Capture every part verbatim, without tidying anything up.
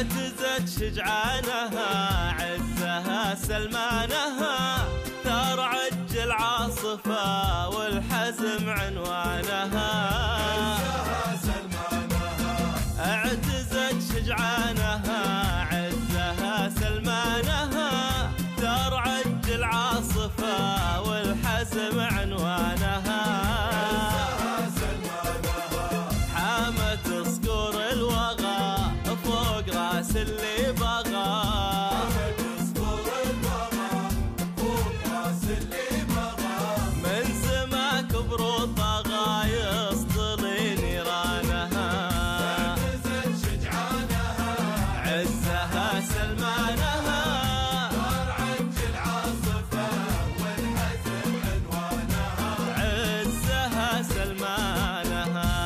اعتزت شجعانها عزها سلمانها، ثار عج العاصفة والحزم عنوانها. عزها سلمانها اعتزت شجعانها عزها سلمانها، ثار عج العاصفة والحزم عنوانها. عزها سلمانها حامت صقور الوغى فوق راس اللي بغى، حامت صقور الوغى فوق راس اللي بغى. من سما كبر طغى يسطل نيرانها. اعتزت شجعانها عزها سلمانها، ثار عج العاصفة والحزم عنوانها. عزها سلمانها.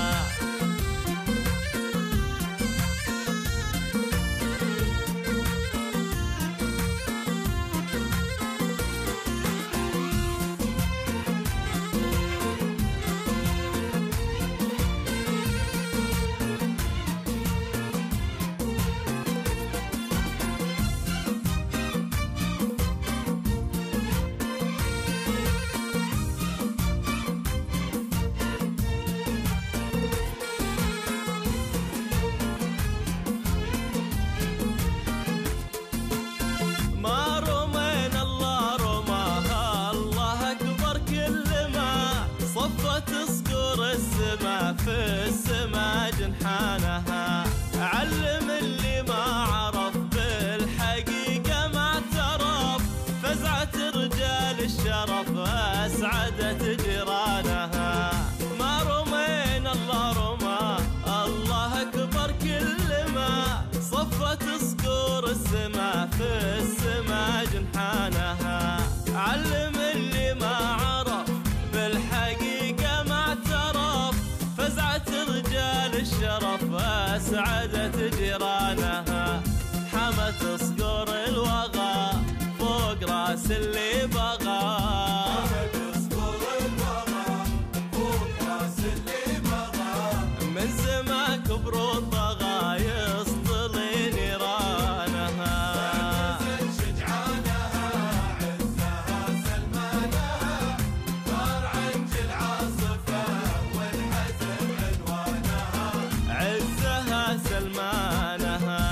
ما رمينا الله رماها، الله أكبر كل ما صفت صقور السما في السما جنحانها. علم اللي ما عرف بالحقيقة ما اعترف، فزعة رجال الشرف أسعدت جيرانها. ما رمينا الله رماه، الله أكبر كل ما صفت صقور السما في السما جنحانها. علم اللي ما عرف بالحقيقة ما اعترف، فزعة رجال الشرف أسعدت جيرانها. حمت صقور الوغى فوق راس اللي بغى، حامت صقور الوغى فوق راس اللي بغى. من سما كبر طغى يسطل نيرانها. اعتزت شجعانها عزها سلمانها، ثار عج العاصفة والحزم عنوانها. عزها سلمانها.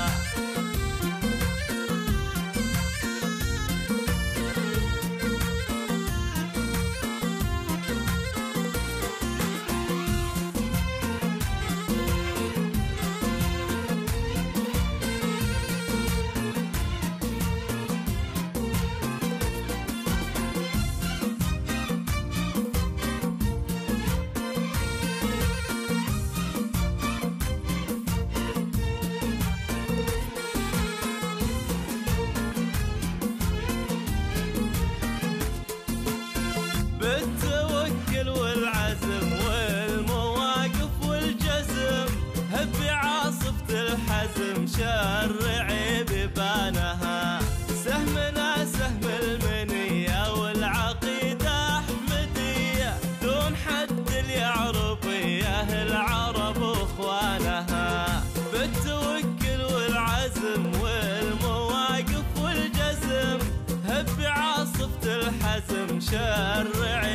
بالتوكل والعزم والمواقف والجزم، هب عاصفة الحزم شرعي ببانها. سهمنا سهم المنية والعقيدة أحمدية، دون حد اليعربية العرب واخوانها. بالتوكل والعزم والمواقف والجزم، هب عاصفة الحزم شرعي